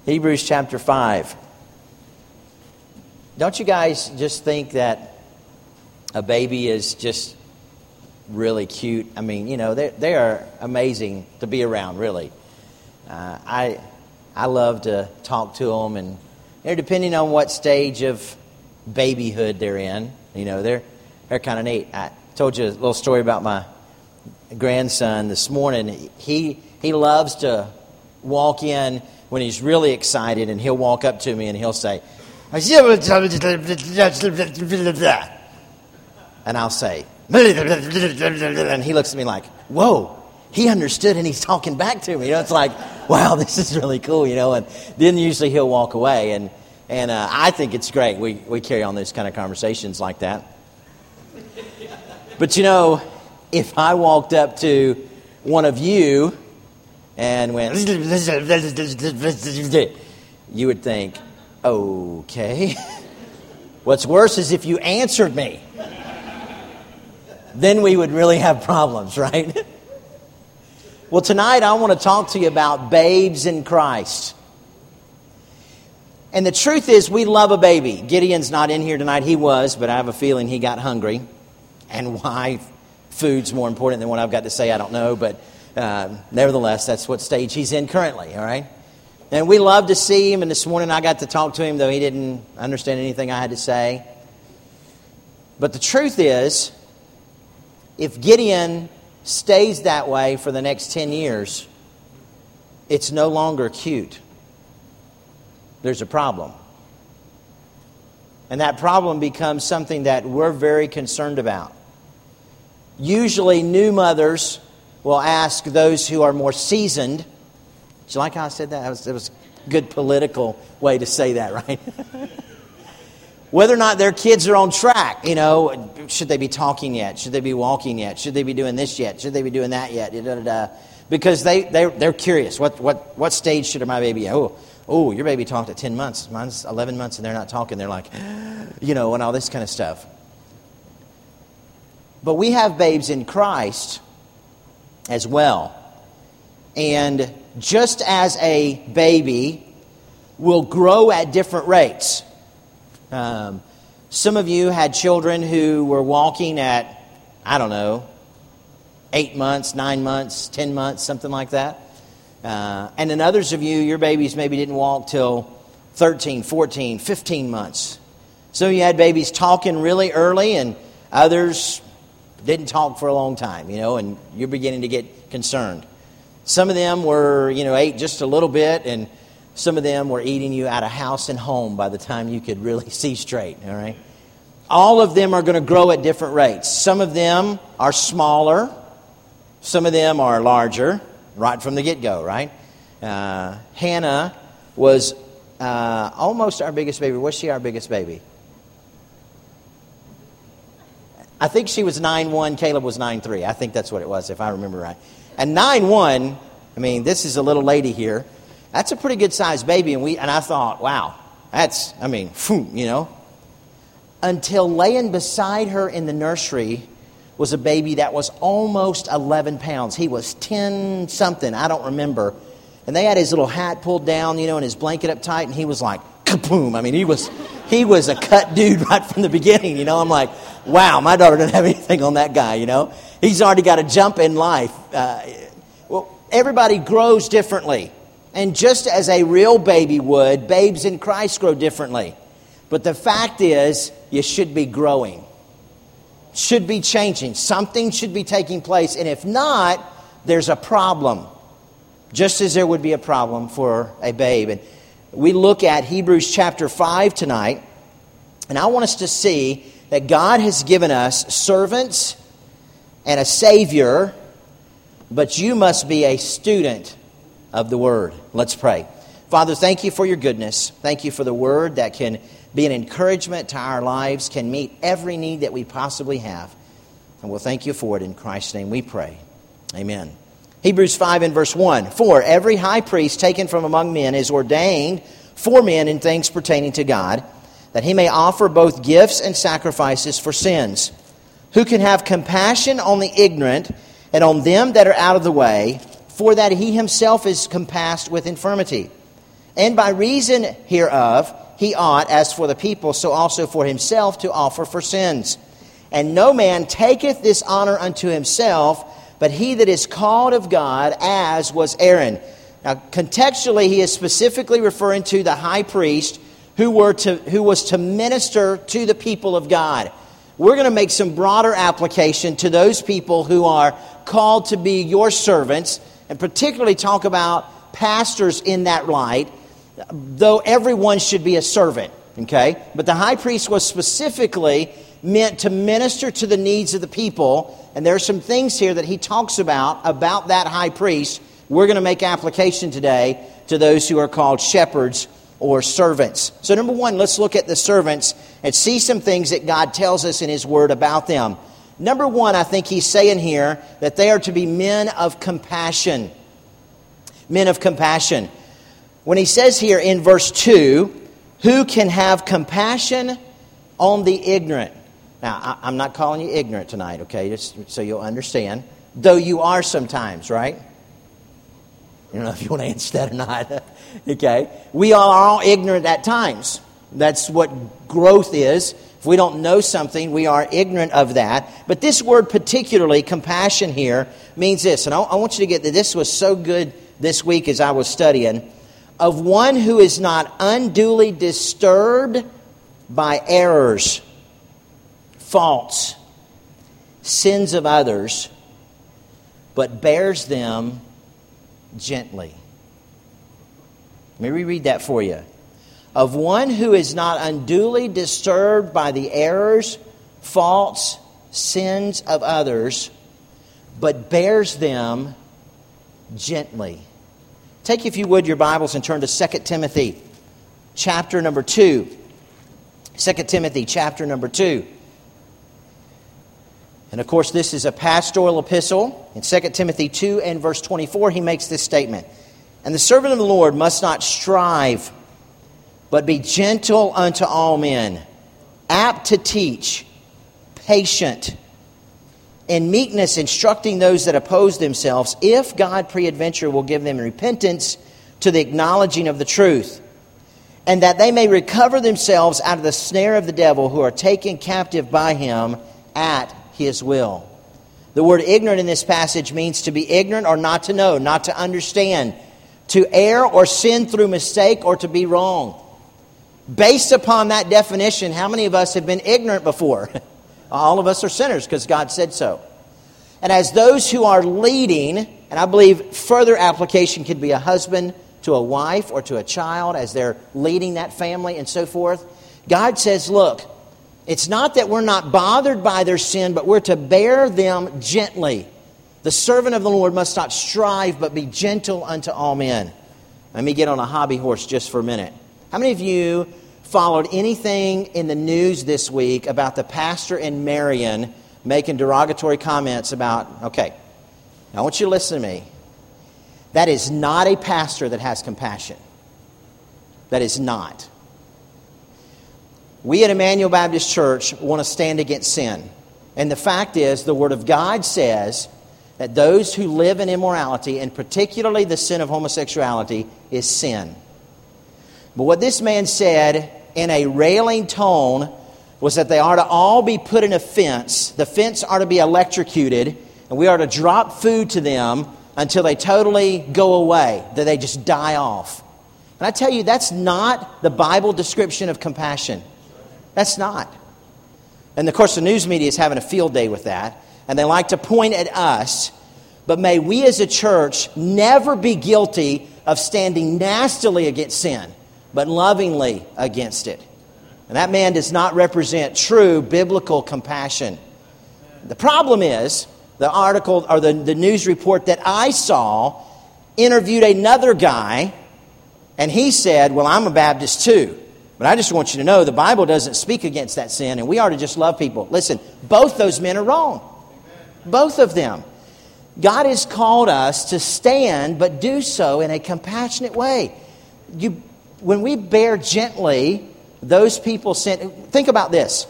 Hebrews chapter 5. Don't you guys just think that a baby is just really cute? I mean, you know, they are amazing to be around, really. I love to talk to them, and depending on what stage of babyhood they're in, you know, they're kind of neat. I told you a little story about my grandson this morning. He loves to walk in when he's really excited, and he'll walk up to me and he'll say, and I'll say, and he looks at me like, whoa, he understood and he's talking back to me. You know, it's like, wow, this is really cool, you know. And then usually he'll walk away, and I think it's great. We carry on those kind of conversations like that. But you know, if I walked up to one of you and went, you would think, okay. What's worse is if you answered me. Then we would really have problems, right? Well, tonight I want to talk to you about babes in Christ. And the truth is, we love a baby. Gideon's not in here tonight. He was, but I have a feeling he got hungry. And why food's more important than what I've got to say, I don't know. But nevertheless, that's what stage he's in currently, all right? And we love to see him. And this morning I got to talk to him, though he didn't understand anything I had to say. But the truth is, if Gideon stays that way for the next 10 years, it's no longer cute. There's a problem. And that problem becomes something that we're very concerned about. Usually new mothers will ask those who are more seasoned. Did you like how I said that? It was a good political way to say that, right? Whether or not their kids are on track, you know, should they be talking yet? Should they be walking yet? Should they be doing this yet? Should they be doing that yet? Because they're curious. What stage should my baby be? Oh, your baby talked at 10 months. Mine's 11 months and they're not talking. They're like, you know, and all this kind of stuff. But we have babes in Christ as well. And just as a baby will grow at different rates. Some of you had children who were walking at, 8 months, 9 months, 10 months, something like that. And then others of you, your babies maybe didn't walk till 13, 14, 15 months. Some of you had babies talking really early, and others didn't talk for a long time, you know, and you're beginning to get concerned. Some of them were, ate just a little bit, and some of them were eating you out of house and home by the time you could really see straight, all right? All of them are going to grow at different rates. Some of them are smaller. Some of them are larger, right from the get-go, right? Hannah was almost our biggest baby. Was she our biggest baby? I think she was 9'1". Caleb was 9'3". I think that's what it was, if I remember right. And 9'1", I mean, this is a little lady here. That's a pretty good-sized baby. And I thought, wow, that's, you know. Until laying beside her in the nursery was a baby that was almost 11 pounds. He was 10-something, I don't remember. And they had his little hat pulled down, you know, and his blanket up tight, and he was like, kaboom. I mean, he was a cut dude right from the beginning, you know. I'm like, wow, my daughter doesn't have anything on that guy, you know. He's already got a jump in life. Well, everybody grows differently. And just as a real baby would, babes in Christ grow differently. But the fact is, you should be growing. Should be changing. Something should be taking place. And if not, there's a problem. Just as there would be a problem for a babe. And we look at Hebrews chapter 5 tonight. And I want us to see that God has given us servants and a Savior. But you must be a student of the Word. Let's pray. Father, thank you for your goodness. Thank you for the Word that can be an encouragement to our lives, can meet every need that we possibly have. And we'll thank you for it. In Christ's name we pray. Amen. Hebrews 5 and verse 1. For every high priest taken from among men is ordained for men in things pertaining to God, that he may offer both gifts and sacrifices for sins, who can have compassion on the ignorant and on them that are out of the way, for that he himself is compassed with infirmity. And by reason hereof, he ought, as for the people, so also for himself, to offer for sins. And no man taketh this honor unto himself, but he that is called of God, as was Aaron. Now, contextually, he is specifically referring to the high priest who was to minister to the people of God. We're going to make some broader application to those people who are called to be your servants, and particularly talk about pastors in that light, though everyone should be a servant, okay? But the high priest was specifically meant to minister to the needs of the people, and there are some things here that he talks about that high priest. We're going to make application today to those who are called shepherds or servants. So number one, let's look at the servants and see some things that God tells us in His Word about them. Number one, I think He's saying here that they are to be men of compassion. Men of compassion. When He says here in verse 2, who can have compassion on the ignorant? Now, I'm not calling you ignorant tonight, okay, just so you'll understand. Though you are sometimes, right? I don't know if you want to answer that or not. Okay. We are all ignorant at times. That's what growth is. If we don't know something, we are ignorant of that. But this word particularly, compassion here, means this. And I want you to get that. This was so good this week as I was studying. Of one who is not unduly disturbed by errors, faults, sins of others, but bears them gently. Let me reread that for you. Of one who is not unduly disturbed by the errors, faults, sins of others, but bears them gently. Take, if you would, your Bibles and turn to 2 Timothy chapter number 2. 2 Timothy chapter number 2. And of course, this is a pastoral epistle. In 2 Timothy 2 and verse 24, he makes this statement. And the servant of the Lord must not strive, but be gentle unto all men, apt to teach, patient, in meekness instructing those that oppose themselves, if God peradventure will give them repentance to the acknowledging of the truth, and that they may recover themselves out of the snare of the devil, who are taken captive by him at his will. The word ignorant in this passage means to be ignorant or not to know, not to understand, to err or sin through mistake, or to be wrong. Based upon that definition, how many of us have been ignorant before? All of us are sinners because God said so. And as those who are leading, and I believe further application could be a husband to a wife or to a child as they're leading that family and so forth, God says, look, it's not that we're not bothered by their sin, but we're to bear them gently. The servant of the Lord must not strive, but be gentle unto all men. Let me get on a hobby horse just for a minute. How many of you followed anything in the news this week about the pastor in Marion making derogatory comments about, okay, now I want you to listen to me. That is not a pastor that has compassion. That is not. We at Emmanuel Baptist Church want to stand against sin. And the fact is, the Word of God says that those who live in immorality, and particularly the sin of homosexuality, is sin. But what this man said in a railing tone was that they are to all be put in a fence. The fence are to be electrocuted, and we are to drop food to them until they totally go away, that they just die off. And I tell you, that's not the Bible description of compassion. That's not. And of course, the news media is having a field day with that. And they like to point at us. But may we as a church never be guilty of standing nastily against sin, but lovingly against it. And that man does not represent true biblical compassion. The problem is, the article or the news report that I saw interviewed another guy, and he said, well, I'm a Baptist too. But I just want you to know the Bible doesn't speak against that sin, and we are to just love people. Listen, both those men are wrong. Both of them. God has called us to stand, but do so in a compassionate way. When we bear gently, those people sin. Think about this.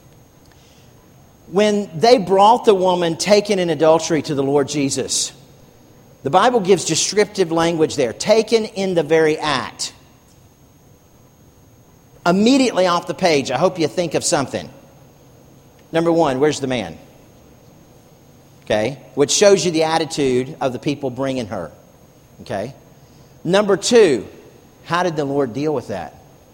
When they brought the woman taken in adultery to the Lord Jesus, the Bible gives descriptive language there. Taken in the very act. immediately off the page, I hope you think of something. Number one, where's the man? Okay, which shows you the attitude of the people bringing her. Okay. Number two, how did the Lord deal with that?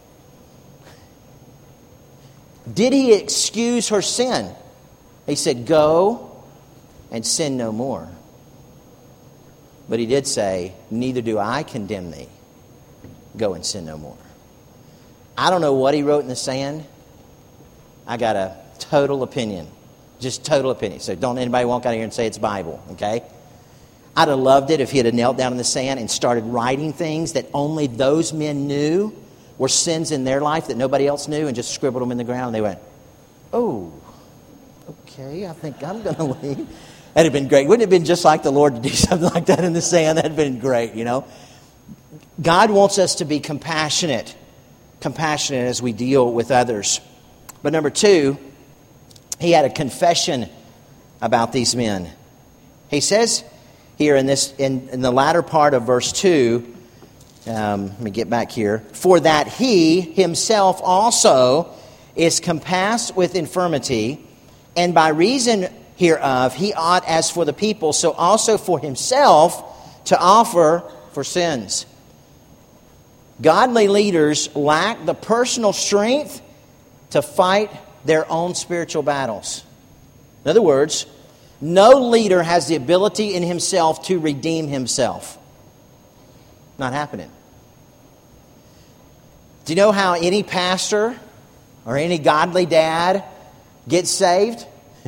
Did he excuse her sin? He said, go and sin no more. But he did say, neither do I condemn thee. Go and sin no more. I don't know what he wrote in the sand. I got a total opinion. Just total opinion. So don't anybody walk out here and say it's Bible, okay? I'd have loved it if he had knelt down in the sand and started writing things that only those men knew were sins in their life that nobody else knew, and just scribbled them in the ground. And they went, oh, okay, I think I'm going to leave. That'd have been great. Wouldn't it have been just like the Lord to do something like that in the sand? That'd have been great, you know. God wants us to be compassionate as we deal with others. But number two, he had a confession about these men. He says here in the latter part of verse 2, let me get back here. For that he himself also is compassed with infirmity, and by reason hereof he ought, as for the people, so also for himself, to offer for sins. Godly leaders lack the personal strength to fight their own spiritual battles. In other words, no leader has the ability in himself to redeem himself. Not happening. Do you know how any pastor or any godly dad gets saved?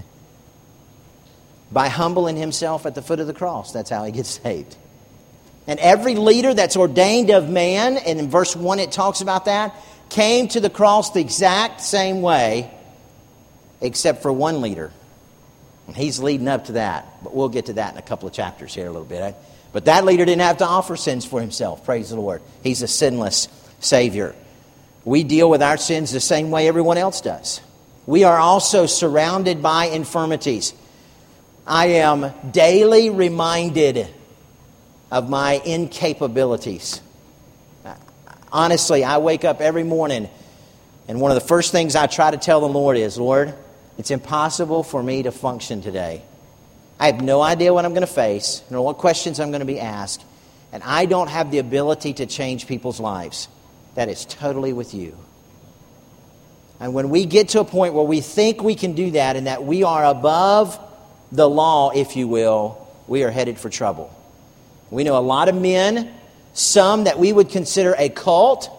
By humbling himself at the foot of the cross. That's how he gets saved. And every leader that's ordained of man, and in verse 1 it talks about that, came to the cross the exact same way, except for one leader. And he's leading up to that. But we'll get to that in a couple of chapters here a little bit. But that leader didn't have to offer sins for himself. Praise the Lord. He's a sinless Savior. We deal with our sins the same way everyone else does. We are also surrounded by infirmities. I am daily reminded of my incapabilities. Honestly, I wake up every morning, and one of the first things I try to tell the Lord is, Lord, it's impossible for me to function today. I have no idea what I'm going to face, nor what questions I'm going to be asked, and I don't have the ability to change people's lives. That is totally with you. And when we get to a point where we think we can do that and that we are above the law, if you will, we are headed for trouble. We know a lot of men, some that we would consider a cult,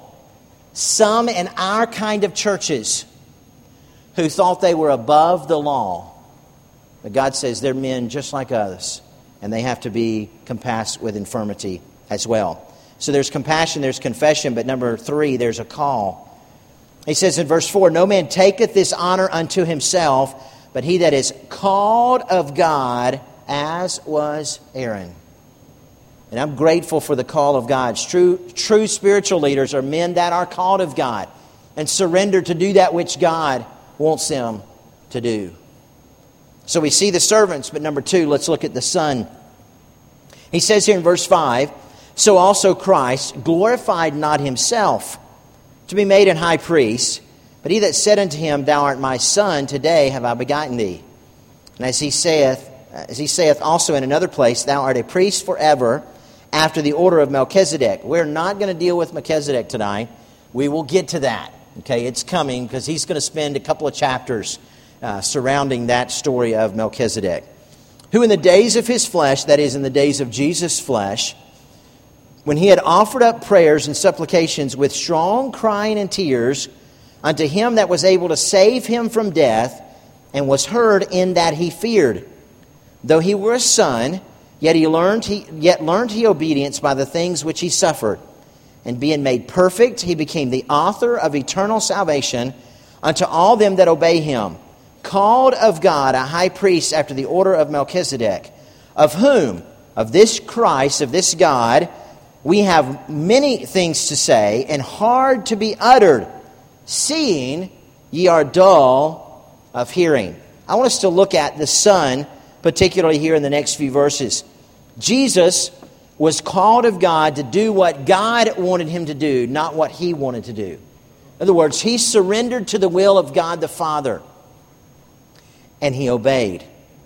some in our kind of churches who thought they were above the law. But God says they're men just like us, and they have to be compassed with infirmity as well. So there's compassion, there's confession, but number 3, there's a call. He says in verse 4, no man taketh this honor unto himself, but he that is called of God, as was Aaron. And I'm grateful for the call of God. True spiritual leaders are men that are called of God and surrender to do that which God wants them to do. So we see the servants, but number 2, let's look at the Son. He says here in verse 5, so also Christ glorified not himself to be made an high priest, but he that said unto him, thou art my Son, today have I begotten thee. And as he saith also in another place, thou art a priest forever, after the order of Melchizedek. We're not going to deal with Melchizedek tonight. We will get to that. Okay, it's coming because he's going to spend a couple of chapters surrounding that story of Melchizedek. Who in the days of his flesh, that is in the days of Jesus' flesh, when he had offered up prayers and supplications with strong crying and tears unto him that was able to save him from death, and was heard in that he feared. Though he were a son, yet learned he obedience by the things which he suffered. And being made perfect, he became the author of eternal salvation unto all them that obey him, called of God a high priest after the order of Melchizedek, of whom, of this Christ, of this God, we have many things to say, and hard to be uttered, seeing ye are dull of hearing. I want us to look at the Son, particularly here in the next few verses. Jesus was called of God to do what God wanted him to do, not what he wanted to do. In other words, he surrendered to the will of God the Father, and he obeyed.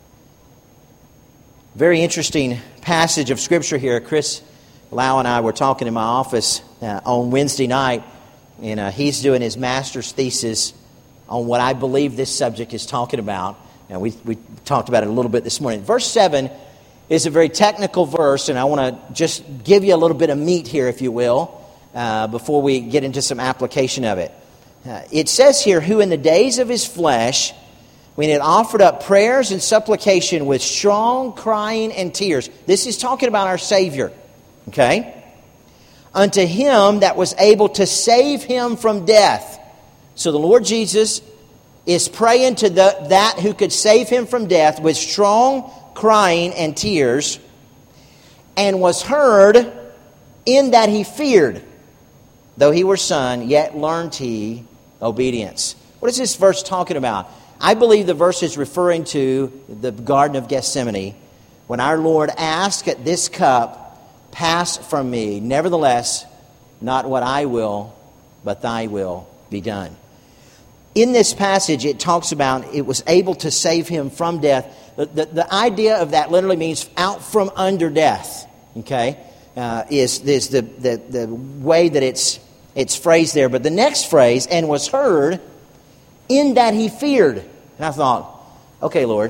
Very interesting passage of Scripture here. Chris Lau and I were talking in my office on Wednesday night, and he's doing his master's thesis on what I believe this subject is talking about. And we talked about it a little bit this morning. Verse 7 is a very technical verse, and I want to just give you a little bit of meat here, if you will, before we get into some application of it. It says here, who in the days of his flesh, when he had offered up prayers and supplication with strong crying and tears. This is talking about our Savior. Okay? Unto him that was able to save him from death. So the Lord Jesus is praying to that who could save him from death with strong crying and tears, and was heard in that he feared. Though he were son, yet learned he obedience. What is this verse talking about? I believe the verse is referring to the Garden of Gethsemane, when our Lord asked, this cup pass from me. Nevertheless, not what I will, but thy will be done. In this passage, it talks about it was able to save him from death. The idea of that literally means out from under death. Okay, is the way that it's phrased there. But the next phrase, and was heard in that he feared. And I thought, okay, Lord,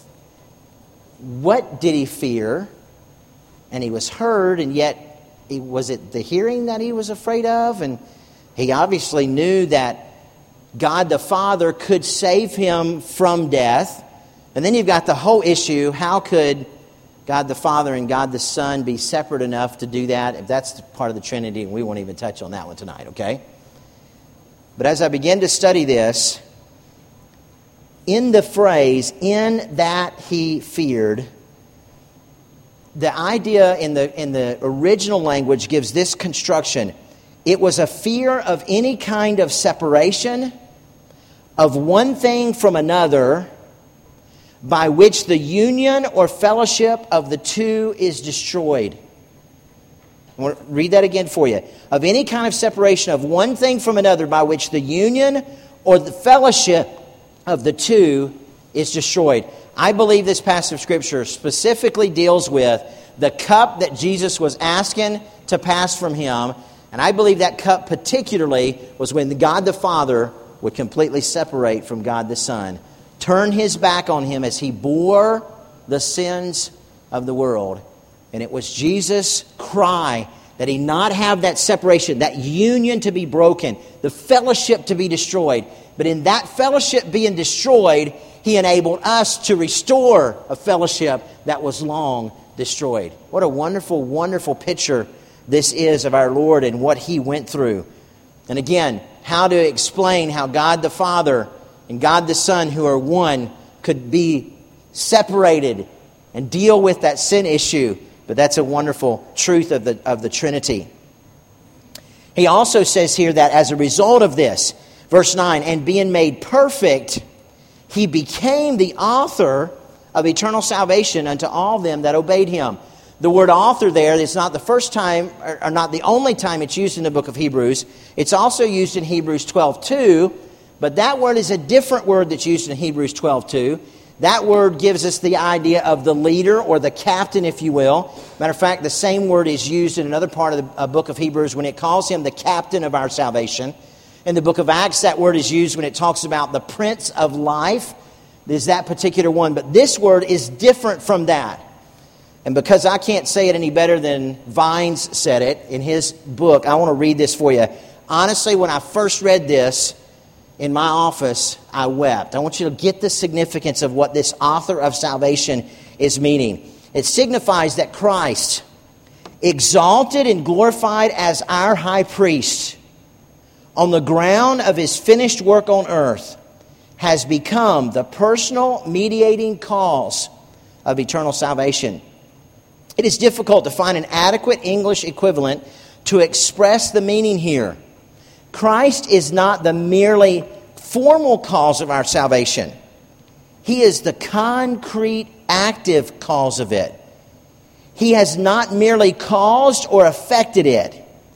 what did he fear? And he was heard, and yet was it the hearing that he was afraid of? And he obviously knew that God the Father could save him from death. And then you've got the whole issue, how could God the Father and God the Son be separate enough to do that? If that's part of the Trinity, we won't even touch on that one tonight, okay? But as I begin to study this, in the phrase, in that he feared, the idea in the original language gives this construction. It was a fear of any kind of separation of one thing from another, by which the union or fellowship of the two is destroyed. I want to read that again for you. Of any kind of separation of one thing from another, by which the union or the fellowship of the two is destroyed. I believe this passage of Scripture specifically deals with the cup that Jesus was asking to pass from him. And I believe that cup particularly was when God the Father would completely separate from God the Son, turn his back on him as he bore the sins of the world. And it was Jesus' cry that he not have that separation, that union to be broken, the fellowship to be destroyed. But in that fellowship being destroyed, he enabled us to restore a fellowship that was long destroyed. What a wonderful, wonderful picture this is of our Lord and what he went through. And again, how to explain how God the Father and God the Son, who are one, could be separated and deal with that sin issue. But that's a wonderful truth of the Trinity. He also says here that as a result of this, verse 9, and being made perfect, he became the author of eternal salvation unto all them that obeyed him. The word author there is not the first time, or not the only time it's used in the book of Hebrews. It's also used in Hebrews 12:2, but that word is a different word that's used in Hebrews 12:2. That word gives us the idea of the leader or the captain, if you will. Matter of fact, the same word is used in another part of the book of Hebrews when it calls him the captain of our salvation. In the book of Acts, that word is used when it talks about the Prince of Life. There's that particular one, but this word is different from that. And because I can't say it any better than Vines said it in his book, I want to read this for you. Honestly, when I first read this in my office, I wept. I want you to get the significance of what this author of salvation is meaning. It signifies that Christ, exalted and glorified as our high priest, on the ground of his finished work on earth, has become the personal mediating cause of eternal salvation. It is difficult to find an adequate English equivalent to express the meaning here. Christ is not the merely formal cause of our salvation. He is the concrete, active cause of it. He has not merely caused or affected it.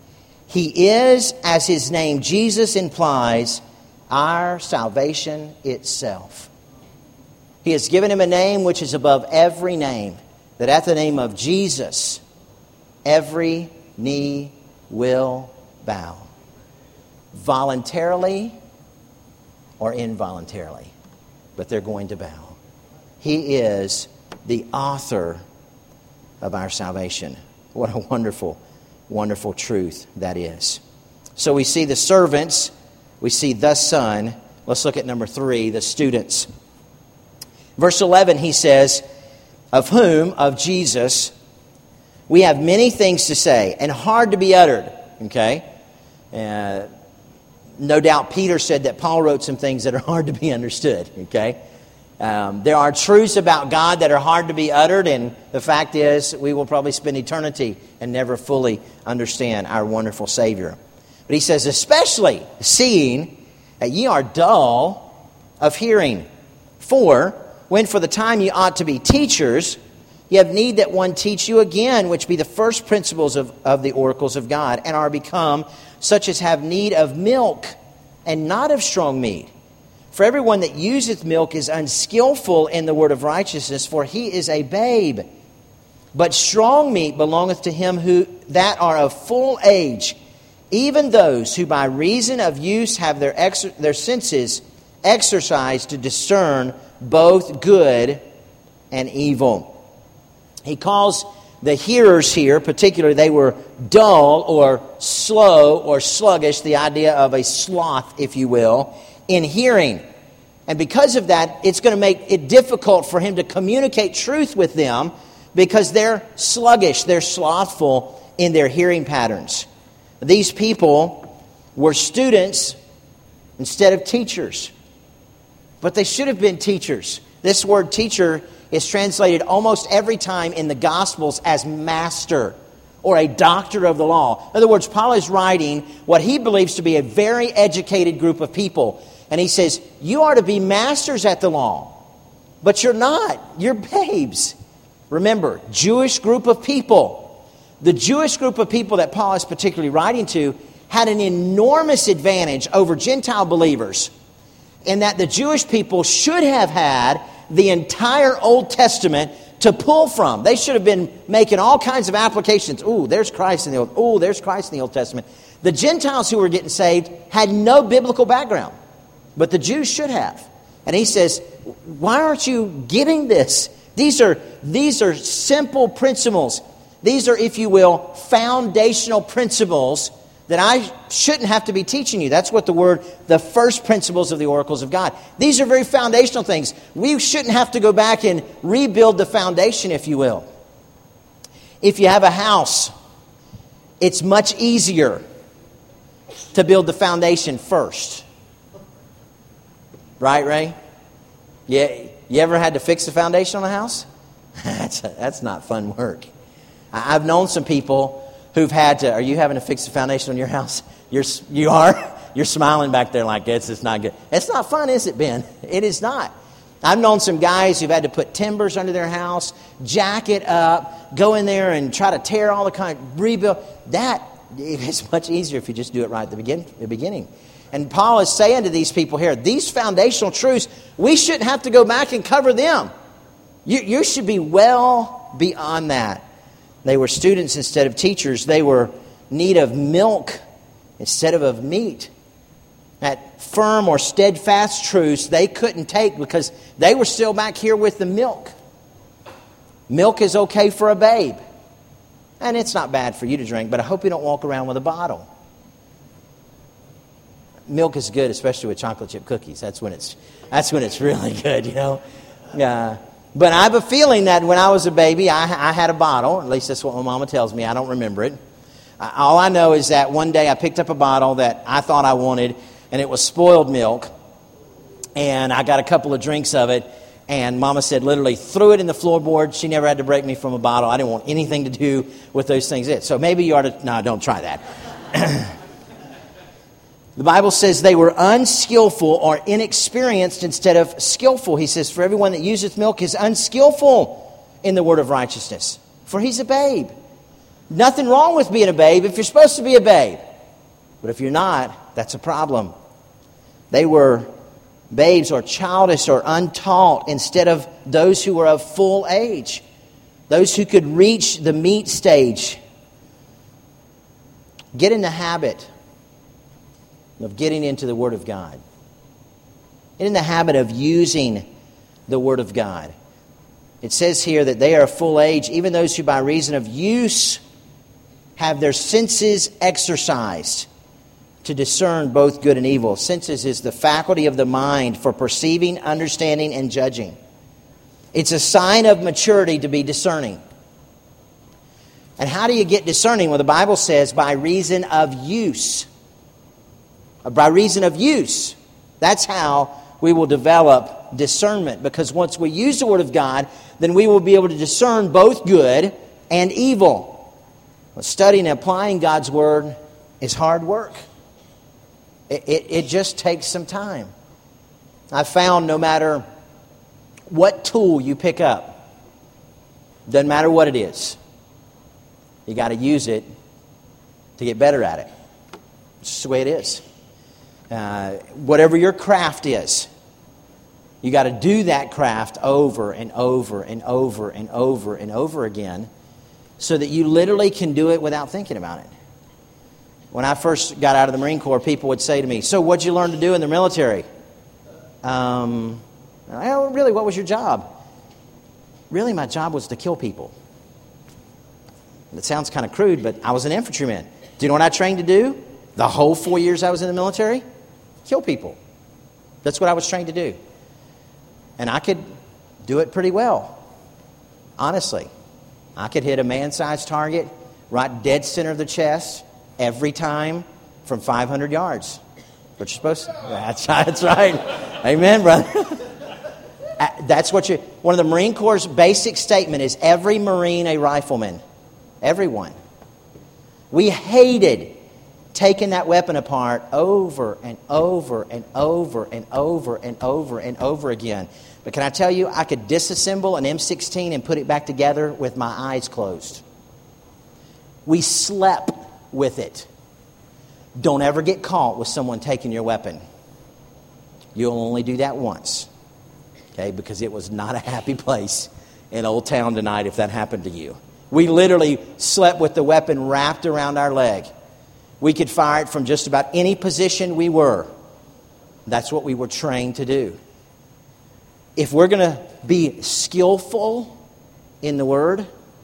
He is, as his name Jesus implies, our salvation itself. He has given him a name which is above every name, that at the name of Jesus, every knee will bow, voluntarily or involuntarily, but they're going to bow. He is the author of our salvation. What a wonderful, wonderful truth that is. So we see the servants, we see the Son. Let's look at number 3, the students. Verse 11, he says, of whom, of Jesus, we have many things to say and hard to be uttered. Okay? No doubt Peter said that Paul wrote some things that are hard to be understood. Okay? There are truths about God that are hard to be uttered, and the fact is we will probably spend eternity and never fully understand our wonderful Savior. But he says, especially seeing that ye are dull of hearing. For, when for the time ye ought to be teachers, ye have need that one teach you again, which be the first principles of the oracles of God, and are become such as have need of milk, and not of strong meat. For everyone that useth milk is unskillful in the word of righteousness, for he is a babe. But strong meat belongeth to him who that are of full age, even those who by reason of use have their senses exercised to discern both good and evil. He calls the hearers here, particularly they were dull or slow or sluggish, the idea of a sloth, if you will, in hearing. And because of that, it's going to make it difficult for him to communicate truth with them because they're sluggish, they're slothful in their hearing patterns. These people were students instead of teachers. But they should have been teachers. This word teacher is translated almost every time in the Gospels as master or a doctor of the law. In other words, Paul is writing what he believes to be a very educated group of people. And he says, you are to be masters at the law. But you're not. You're babes. Remember, Jewish group of people. The Jewish group of people that Paul is particularly writing to had an enormous advantage over Gentile believers in that the Jewish people should have had the entire Old Testament to pull from. They should have been making all kinds of applications. Ooh, there's Christ in the Old. Ooh, there's Christ in the Old Testament. The Gentiles who were getting saved had no biblical background, but the Jews should have. And he says, why aren't you getting this? These are simple principles. These are, if you will, foundational principles that I shouldn't have to be teaching you. That's what the first principles of the oracles of God. These are very foundational things. We shouldn't have to go back and rebuild the foundation, if you will. If you have a house, it's much easier to build the foundation first. Right, Ray? Yeah, you ever had to fix the foundation on a house? That's not fun work. I've known some people who've had to. Are you having to fix the foundation on your house? You are? You're smiling back there like it's not good. It's not fun, is it, Ben? It is not. I've known some guys who've had to put timbers under their house, jack it up, go in there and try to tear all the rebuild. That is much easier if you just do it right at the beginning. And Paul is saying to these people here, these foundational truths, we shouldn't have to go back and cover them. You should be well beyond that. They were students instead of teachers. They were in need of milk instead of meat. That firm or steadfast truths they couldn't take because they were still back here with the milk. Milk is okay for a babe. And it's not bad for you to drink, but I hope you don't walk around with a bottle. Milk is good, especially with chocolate chip cookies. That's when it's really good, you know. But I have a feeling that when I was a baby, I had a bottle. At least that's what my mama tells me. I don't remember it. All I know is that one day I picked up a bottle that I thought I wanted, and it was spoiled milk. And I got a couple of drinks of it, and Mama said literally threw it in the floorboard. She never had to break me from a bottle. I didn't want anything to do with those things. So maybe you ought to... No, don't try that. The Bible says they were unskillful or inexperienced instead of skillful. He says, for everyone that useth milk is unskillful in the word of righteousness. For he's a babe. Nothing wrong with being a babe if you're supposed to be a babe. But if you're not, that's a problem. They were babes or childish or untaught instead of those who were of full age, those who could reach the meat stage. Get in the habit of getting into the Word of God. Get in the habit of using the Word of God. It says here that they are of full age, even those who by reason of use have their senses exercised to discern both good and evil. Senses is the faculty of the mind for perceiving, understanding, and judging. It's a sign of maturity to be discerning. And how do you get discerning? Well, the Bible says by reason of use. By reason of use. That's how we will develop discernment. Because once we use the Word of God, then we will be able to discern both good and evil. Well, studying and applying God's Word is hard work. It just takes some time. I've found no matter what tool you pick up, doesn't matter what it is, you got to use it to get better at it. It's just the way it is. Whatever your craft is, you got to do that craft over and over and over and over and over again so that you literally can do it without thinking about it. When I first got out of the Marine Corps, people would say to me, "So what'd you learn to do in the military?" Well, really, what was your job? Really, my job was to kill people. It sounds kind of crude, but I was an infantryman. Do you know what I trained to do? The whole 4 years I was in the military? Kill people. That's what I was trained to do. And I could do it pretty well. Honestly. I could hit a man-sized target right dead center of the chest every time from 500 yards. What you're supposed to... That's right. Amen, brother. That's what you... One of the Marine Corps' basic statement is every Marine a rifleman. Everyone. We hated taking that weapon apart over and over and over and over and over and over again. But can I tell you, I could disassemble an M16 and put it back together with my eyes closed. We slept with it. Don't ever get caught with someone taking your weapon. You'll only do that once. Okay, because it was not a happy place in Old Town tonight if that happened to you. We literally slept with the weapon wrapped around our leg. We could fire it from just about any position we were. That's what we were trained to do. If we're going to be skillful in the Word,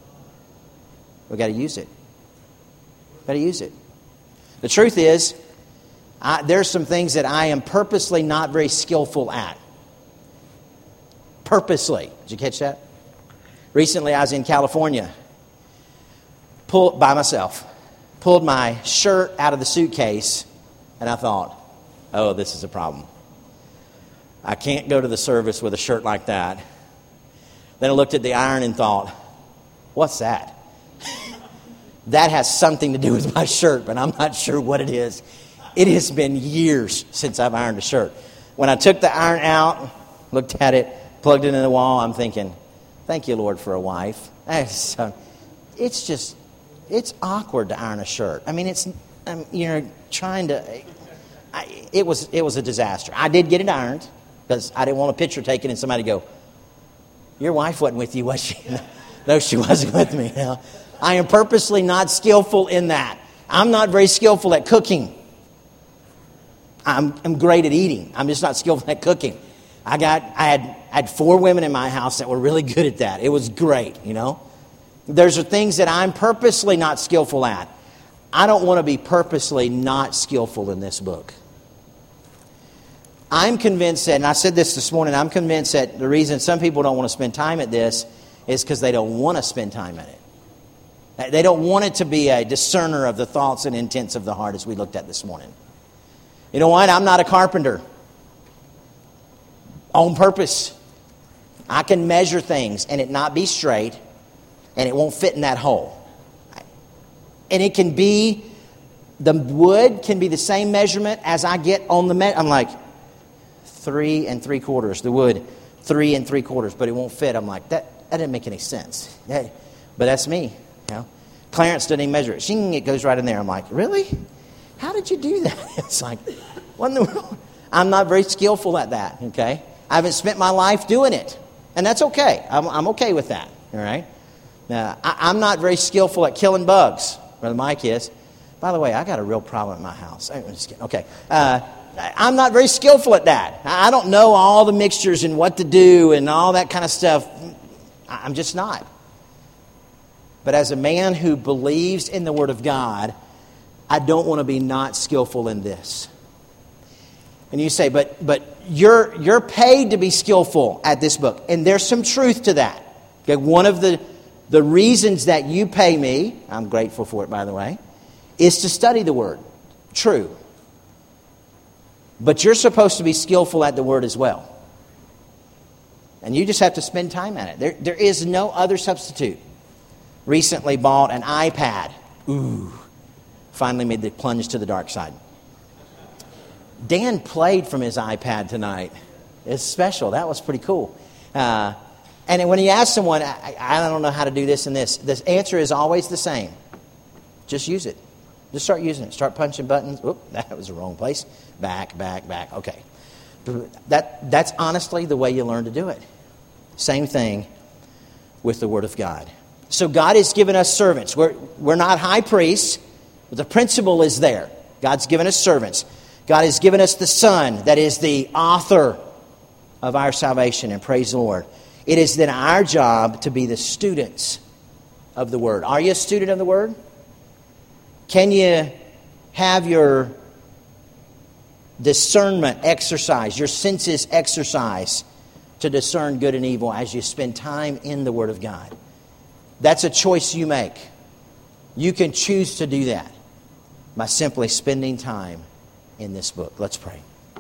we've got to use it. We've got to use it. The truth is, there's some things that I am purposely not very skillful at. Purposely. Did you catch that? Recently, I was in California. Pulled by myself. Pulled my shirt out of the suitcase, and I thought, oh, this is a problem. I can't go to the service with a shirt like that. Then I looked at the iron and thought, what's that? That has something to do with my shirt, but I'm not sure what it is. It has been years since I've ironed a shirt. When I took the iron out, looked at it, plugged it in the wall, I'm thinking, thank you, Lord, for a wife. It's awkward to iron a shirt. I mean, trying to... It was a disaster. I did get it ironed because I didn't want a picture taken and somebody go, your wife wasn't with you, was she? No, she wasn't with me. I am purposely not skillful in that. I'm not very skillful at cooking. I'm great at eating. I'm just not skillful at cooking. I had 4 women in my house that were really good at that. It was great, There's things that I'm purposely not skillful at. I don't want to be purposely not skillful in this book. I'm convinced that, and I said this morning, I'm convinced that the reason some people don't want to spend time at this is because they don't want to spend time at it. They don't want it to be a discerner of the thoughts and intents of the heart as we looked at this morning. You know what? I'm not a carpenter. On purpose. I can measure things and it not be straight and it won't fit in that hole. And it can be, the wood can be the same measurement as I get on the I'm like 3 3/4. The wood 3 3/4, but it won't fit. I'm like, that didn't make any sense. But that's me. Clarence didn't even measure it. Shing, it goes right in there. I'm like, really? how did you do that? It's like, what in the world? I'm not very skillful at that, okay? I haven't spent my life doing it. And that's okay. I'm okay with that, all right? Now, I'm not very skillful at killing bugs. Brother Mike is. By the way, I got a real problem at my house. I'm just kidding. Okay. I'm not very skillful at that. I don't know all the mixtures and what to do and all that kind of stuff. I'm just not. But as a man who believes in the Word of God, I don't want to be not skillful in this. And you say, but you're paid to be skillful at this book. And there's some truth to that. Okay, one of the reasons that you pay me, I'm grateful for it, by the way, is to study the Word. True. But you're supposed to be skillful at the Word as well. And you just have to spend time at it. There is no other substitute. Recently bought an iPad. Ooh. Finally made the plunge to the dark side. Dan played from his iPad tonight. It's special. That was pretty cool. And when you ask someone, I don't know how to do this and this, the answer is always the same. Just use it. Just start using it. Start punching buttons. Oop, that was the wrong place. Back. Okay. That's honestly the way you learn to do it. Same thing with the Word of God. So God has given us servants. We're not high priests, but the principle is there. God's given us servants. God has given us the Son that is the author of our salvation, and praise the Lord. It is then our job to be the students of the Word. Are you a student of the Word? Can you have your discernment exercise, your senses exercise to discern good and evil as you spend time in the Word of God? That's a choice you make. You can choose to do that by simply spending time in this book. Let's pray.